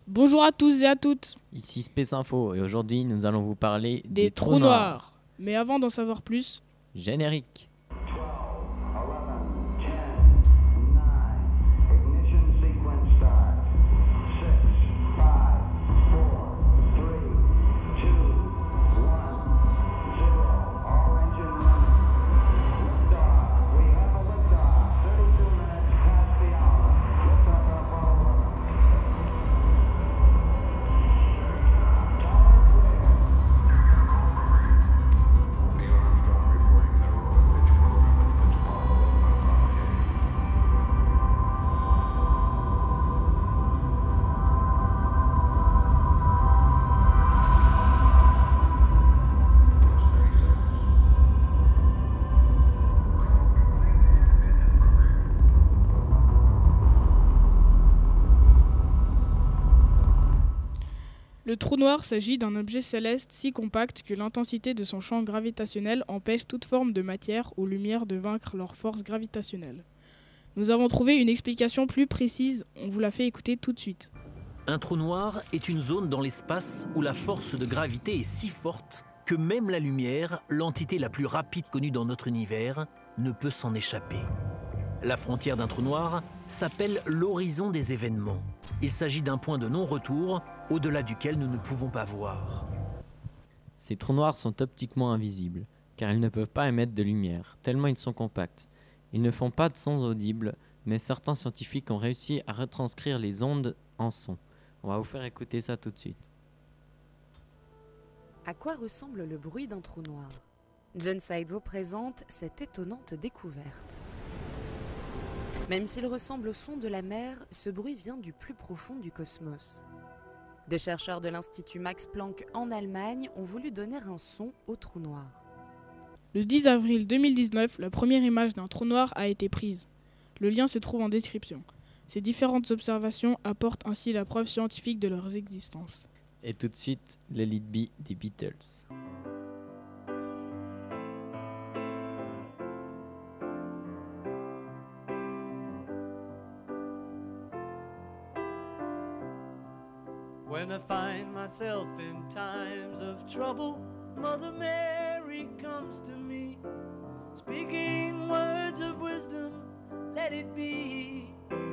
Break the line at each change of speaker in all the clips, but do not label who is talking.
Bonjour à tous et à toutes.
Ici Space Info et aujourd'hui nous allons vous parler
Des trous noirs. Mais avant d'en savoir plus,
Générique.
le trou noir s'agit d'un objet céleste si compact que l'intensité de son champ gravitationnel empêche toute forme de matière ou lumière de vaincre leur force gravitationnelle. Nous avons trouvé une explication plus précise, on vous la fait écouter tout de suite.
Un trou noir est une zone dans l'espace où la force de gravité est si forte que même la lumière, l'entité la plus rapide connue dans notre univers, ne peut s'en échapper. La frontière d'un trou noir s'appelle l'horizon des événements. Il s'agit d'un point de non-retour au-delà duquel nous ne pouvons pas voir.
Ces trous noirs sont optiquement invisibles car ils ne peuvent pas émettre de lumière, tellement ils sont compacts. Ils ne font pas de sons audibles, mais certains scientifiques ont réussi à retranscrire les ondes en sons. On va vous faire écouter ça tout de suite.
À quoi ressemble le bruit d'un trou noir ? John Side vous présente cette étonnante découverte. Même s'il ressemble au son de la mer, ce bruit vient du plus profond du cosmos. Des chercheurs de l'Institut Max Planck en Allemagne ont voulu donner un son au trou noir.
Le 10 avril 2019, la première image d'un trou noir a été prise. Le lien se trouve en description. Ces différentes observations apportent ainsi la preuve scientifique de leur existence.
Et tout de suite, le Let It Be des Beatles.
When I find myself in times of trouble, Mother Mary comes to me, speaking words of wisdom, let it be.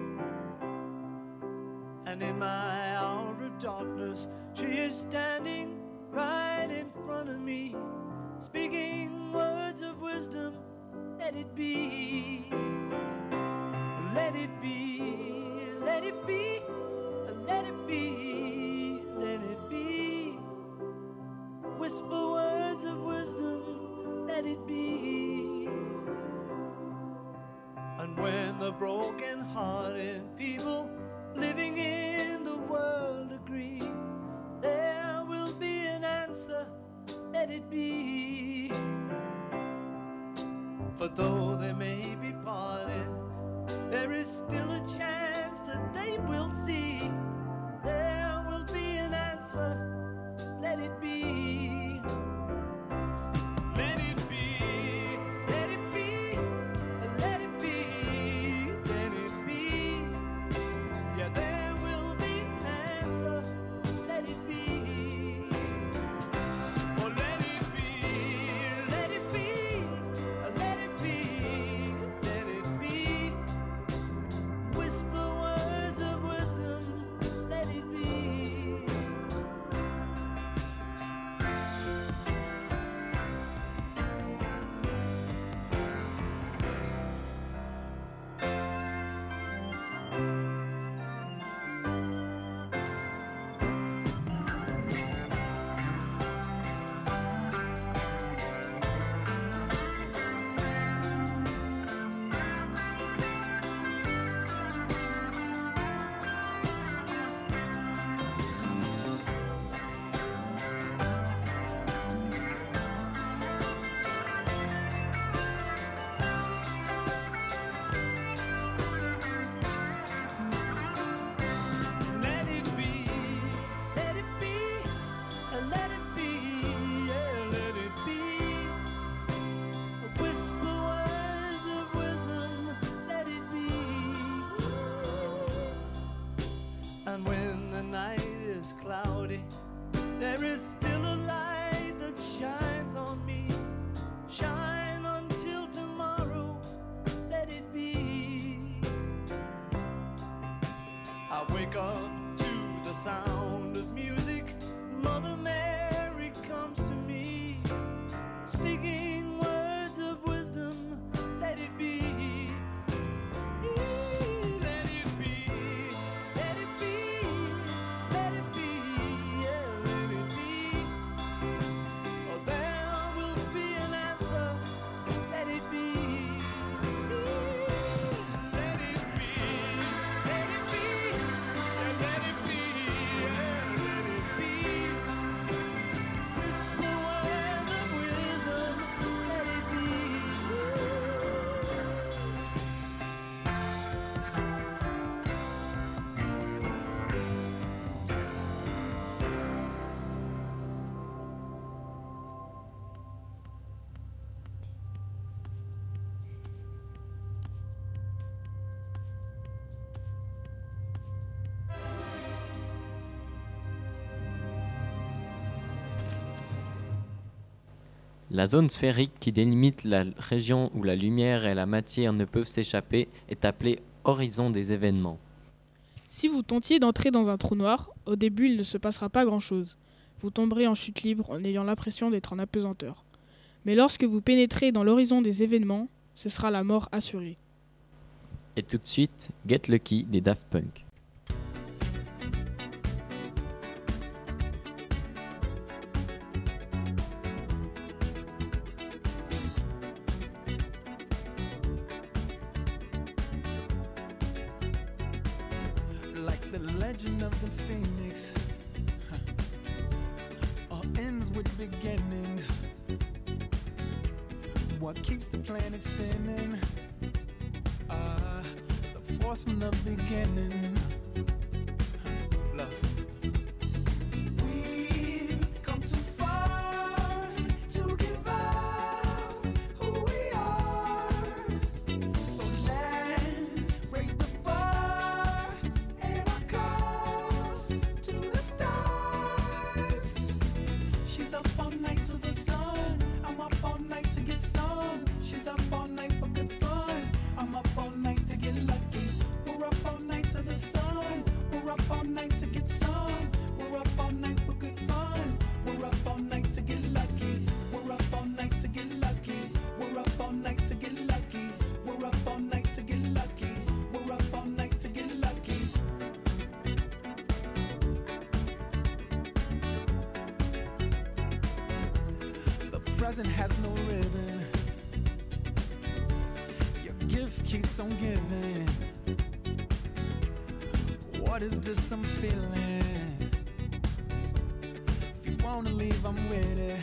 And in my hour of darkness, she is standing right in front of me, speaking words of wisdom, let it be. Let it be, let it be, let it be, let it be. Whisper words of wisdom, let it be. And when the broken-hearted people living in the world agree, there will be an answer, let it be. For though they may be parted, there is still a chance that they will see. There will be an answer, let it be. Let it be, let it be, let it be, let it be. Yeah, there will be an answer, let it be. Oh, let it be, let it be, let it be, let it be. Whisper words of wisdom, night is cloudy, there is still a light that shines on me. Shine until tomorrow, let it be. I wake up to the sound of music. Mother Mary comes to me, speaking words of wisdom, let it be. Let it be, let it be, let it be, yeah, let it be. Oh, there will be an answer, let it be. Let it be, let it be, yeah, let it be, yeah, let it be. Whisper words of wisdom, let it be.
La zone sphérique qui délimite la région où la lumière et la matière ne peuvent s'échapper est appelée horizon des événements.
Si vous tentiez d'entrer dans un trou noir, au début il ne se passera pas grand-chose. Vous tomberez en chute libre en ayant l'impression d'être en apesanteur. Mais lorsque vous pénétrez dans l'horizon des événements, ce sera la mort assurée.
Et tout de suite, Get Lucky des Daft Punk.
Like the legend of the phoenix, all ends with beginnings. What keeps the planet spinning? The force from the beginning. Love. We've come too far to give up who we are. So let's raise the bar and our cups to the stars. She's up all night to the sun. I'm up all night to get some. She's up all night for good fun. I'm up all night to get lucky. We're up all night to the sun. We're up all night to get some. We're up all night for good fun. We're up all night to get lucky. We're up all night to get lucky. We're up all night to get lucky. We're up all night to get lucky. We're up all night to get lucky. The present has no ribbon. Your gift keeps on giving. What is this I'm feeling? If you wanna leave, I'm with it.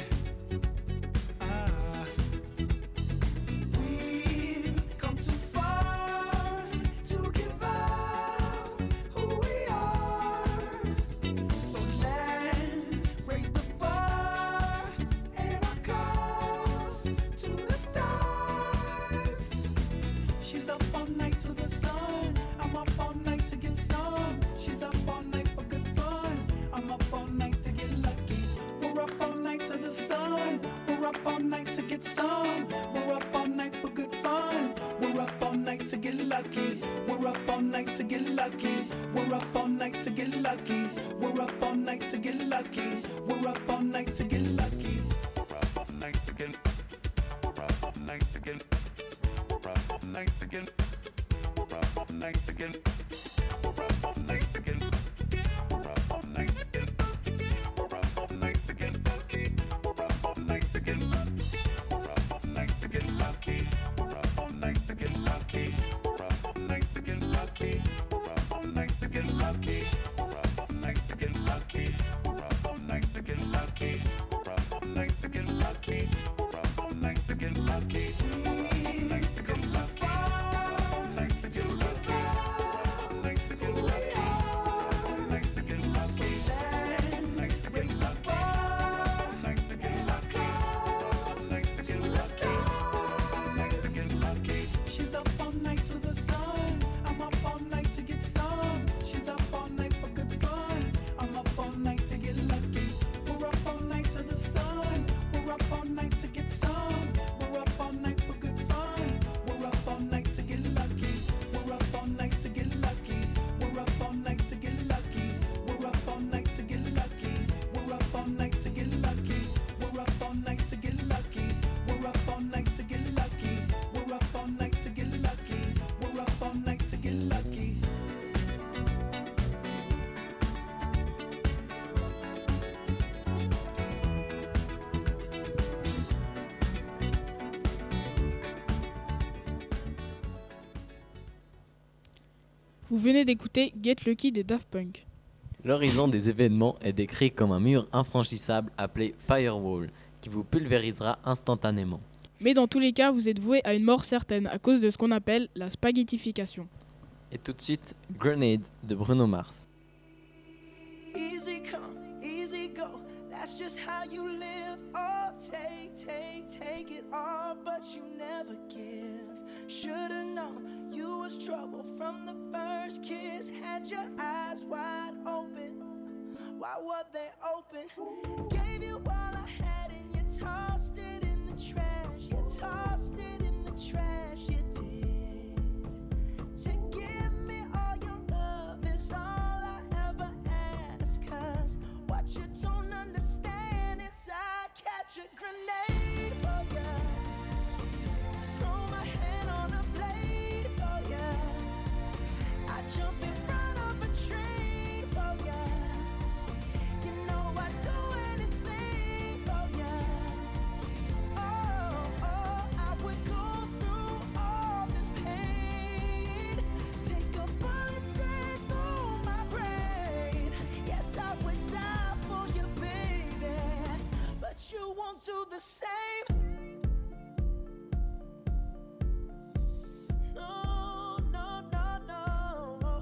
We've come too far to give up who we are. So let's raise the bar and our cups to the stars. She's up all night to the sun. I'm up all night to get some. She's up all night for good fun. I'm up all night to get lucky. We're up all night to the sun. We're up all night to get some. We're up all night for good fun. We're up all night to get lucky. We're up all night to get lucky. We're up all night to get lucky. We're up all night to get lucky. We're up all night to get lucky. We're up all night to get. We're up all night to get. We're up all night to get. We're up all night to get. We're up all night to get. We're up all night to get. We're up all night to get lucky. We're up all night to get lucky. We're up all night to get lucky. We're up all night to get lucky. We're up all night to get lucky. We're up all night to get lucky. We're up all night to get lucky. We're up all night to get lucky.
Vous venez d'écouter Get Lucky des Daft Punk.
L'horizon des événements est décrit comme un mur infranchissable appelé Firewall, qui vous pulvérisera instantanément.
Mais dans tous les cas, vous êtes voué à une mort certaine à cause de ce qu'on appelle la spaghettification.
Et tout de suite, Grenade de Bruno Mars.
Easy come, easy go. That's just how you live. Oh, take it all, but you never give. Should've known you was trouble from the first kiss. Had your eyes wide open. Why were they open? Gave you all I had and you tossed it in the trash. You tossed it in the trash. You did. To give me all your love is all I ever ask. 'Cause what you don't understand is I'd catch a grenade for ya. Throw my hand on a blade for ya. I jump in front of a train for ya. You know I'd do anything for ya. Oh, I would go through all this pain. Take a bullet straight through my brain. Yes, I would die for you, baby. But you won't do the same. No, no, no, no.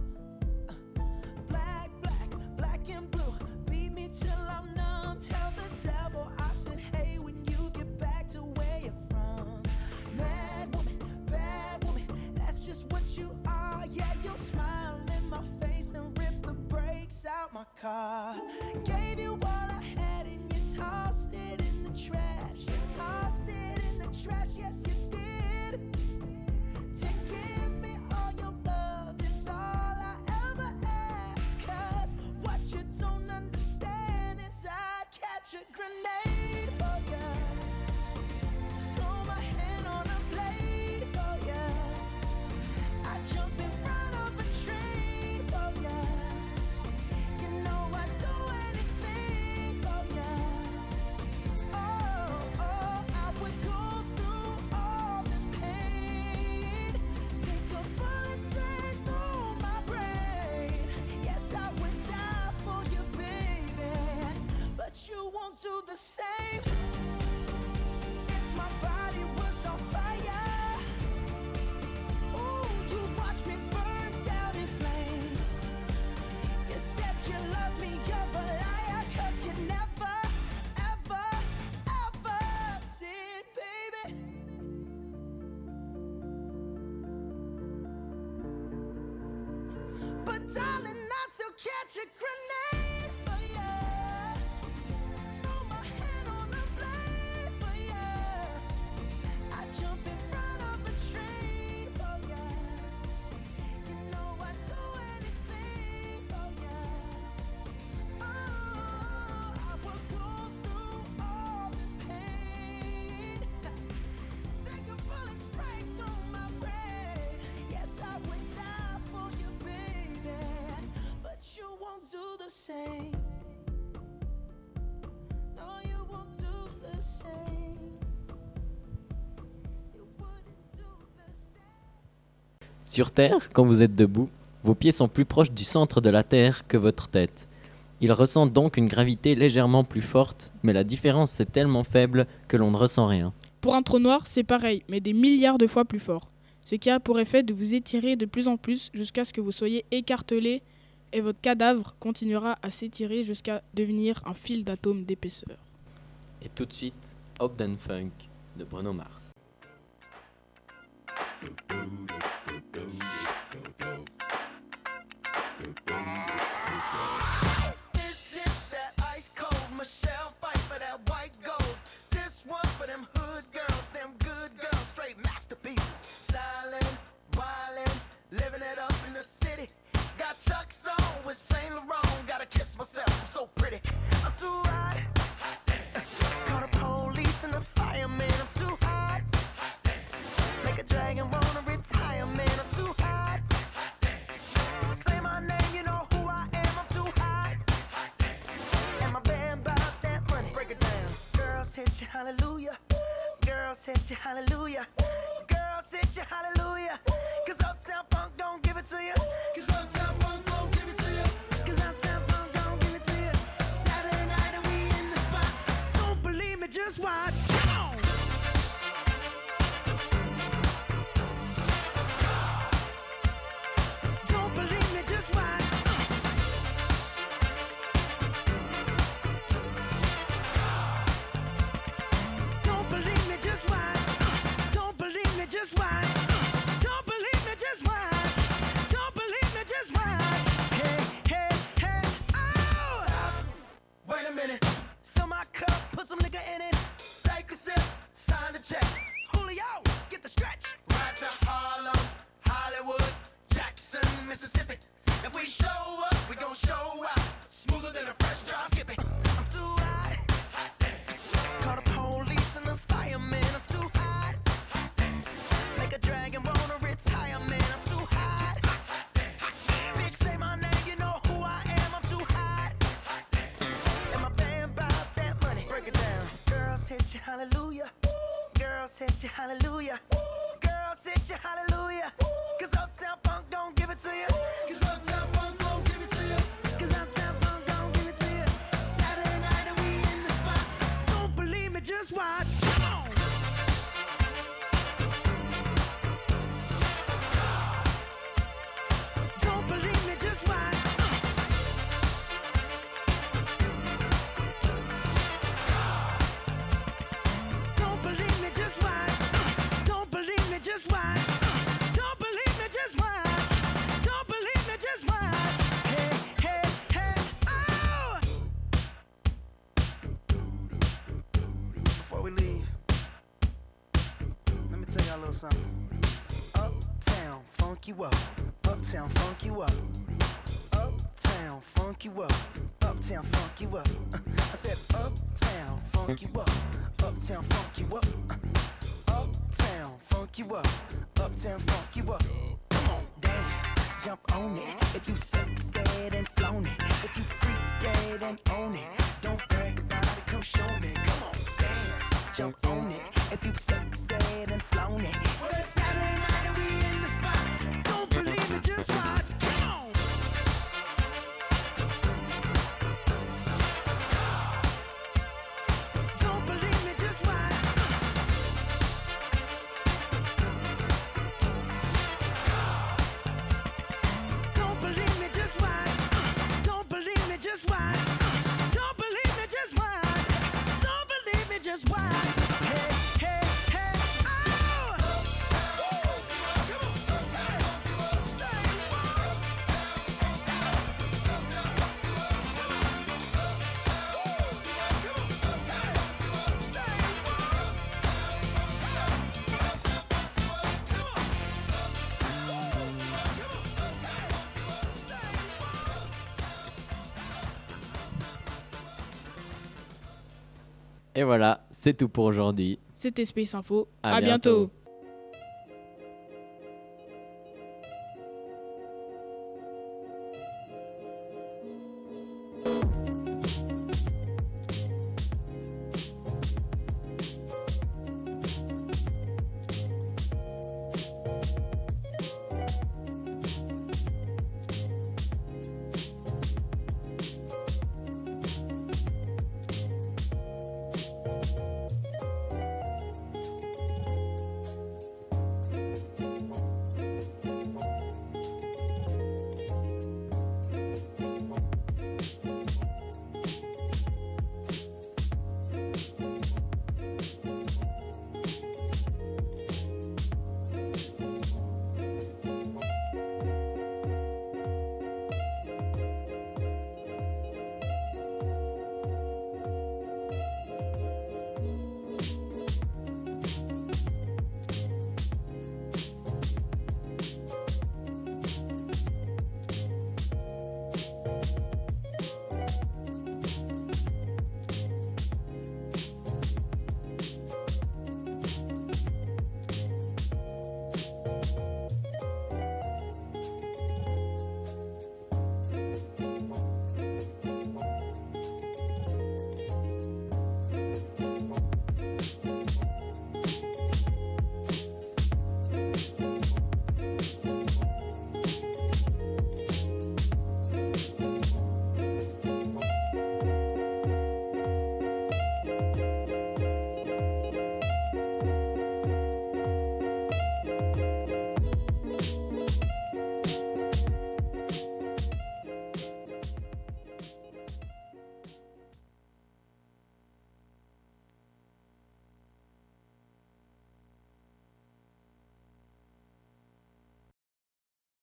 Black and blue. Beat me till I'm numb. Tell the devil I said, hey, when you get back to where you're from. Bad woman, that's just what you are. Yeah, you'll smile in my face, then rip the brakes out my car. Gave you all I had and you tossed it in the trash. You tossed it in the trash, yes you did. To give me all your love is all I ever ask. 'Cause what you don't understand is I'd catch a grenade for ya. Throw my hand on a blade for ya. I jump in front of a train for ya. You know I'd do anything for ya. Oh, I would go through all this pain. Take a bullet straight through my brain. Yes, I would die for you, baby. But you won't do the same. If my body was on fire, ooh, you'd watch me burn down in flames. You said you love me, you're a liar. 'Cause you never, ever, ever did, baby. But darling, I'd still catch a grenade for ya. Throw my hand on a blade for ya. I jump in front of a train for ya. You know I'd do anything for ya. Oh, I would go through all this pain. Take a bullet straight through my brain. Yes, I would die for you, baby. But you won't do the same. No, you won't do the same. You wouldn't do the same.
Sur Terre, quand vous êtes debout, vos pieds sont plus proches du centre de la Terre que votre tête. Ils ressentent donc une gravité légèrement plus forte, mais la différence est tellement faible que l'on ne ressent rien.
Pour un trou noir, c'est pareil, mais des milliards de fois plus fort. Ce qui a pour effet de vous étirer de plus en plus jusqu'à ce que vous soyez écartelé et votre cadavre continuera à s'étirer jusqu'à devenir un fil d'atomes d'épaisseur.
Et tout de suite, Hopden Funk de Bruno Mars.
This is that ice cold Michelle fight for that white gold. This one for them hood girls, them good girls, straight masterpieces. Stylin', wildin', living it up in the city. Got Chuck's on with Saint Laurent. Gotta kiss myself, I'm so pretty. I'm too hot. Call the police and the fireman. I'm too hot. Make a dragon wanna retire, man. I'm too hot. Say my name, you know who I am. I'm too hot. And my band bought that money. Break it down. Girls hit you, hallelujah. Girls hit you, hallelujah. Girls hit you, hallelujah. 'Cause uptown
Uptown Funk don't give it to you. 'Cause Uptown Funk don't give it to you. 'Cause Uptown Funk don't give it to you. Saturday night and we in the spot. Don't believe me, just watch. Come on. Don't believe me, just watch. Don't believe me, just watch. Don't believe me, just watch. Don't believe me, just watch. Don't believe me, just watch. Hey, hey, hey, oh! Stop. Wait a minute. Fill my cup, put some nigga in it. Take a sip, sign the check. Julio, get the stretch. Right to Harlem, Hollywood, Jackson, Mississippi. If we show up, we gon' show out. Smoother than a fresh drop. Skip it. I'm too hot. Call the police and the fireman. I'm too hot. Make a dragon wanna retire, man. I'm too hot. Bitch, say my name, you know who I am. I'm too hot. And my band bout that money. Break it down. Girls hit you, hallelujah. Girls hit you, hallelujah. Girls hit you, hallelujah. 'Cause Uptown Funk don't give it to you. 'Cause Uptown Funk don't give it to you. 'Cause Uptown Funk don't give it to you. Saturday night and we in the spot. Don't believe me, just watch. Come on. Don't believe me, just watch. Don't believe me, just watch. Don't believe me, just watch. Don't believe me, just watch. Don't believe me, just watch. Hey, hey, hey, oh! Before we leave, let me tell y'all a little something. Uptown, funk you up. Uptown, funk you up. Uptown, funk you up. Uptown, funk you up. I said uptown, funk you up. Uptown, funk you up. Uptown, funk you up. Uptown, funk you up. Come on, dance, jump on it. If you sexed and flown it. If you freaked dead and own it. Don't brag about it, come show me. Come on, dance, jump on it. If you sexed and flown it. Well, it's Saturday night and we in the spot. Don't believe me, just watch. Come on. Don't believe me, just watch. Don't believe me, just watch. Don't believe me, just watch. Don't believe me, just watch. Don't believe me, just watch. Hey, hey, hey, oh!
Et voilà, c'est tout pour aujourd'hui.
C'était Space Info.
À
À bientôt.
bientôt.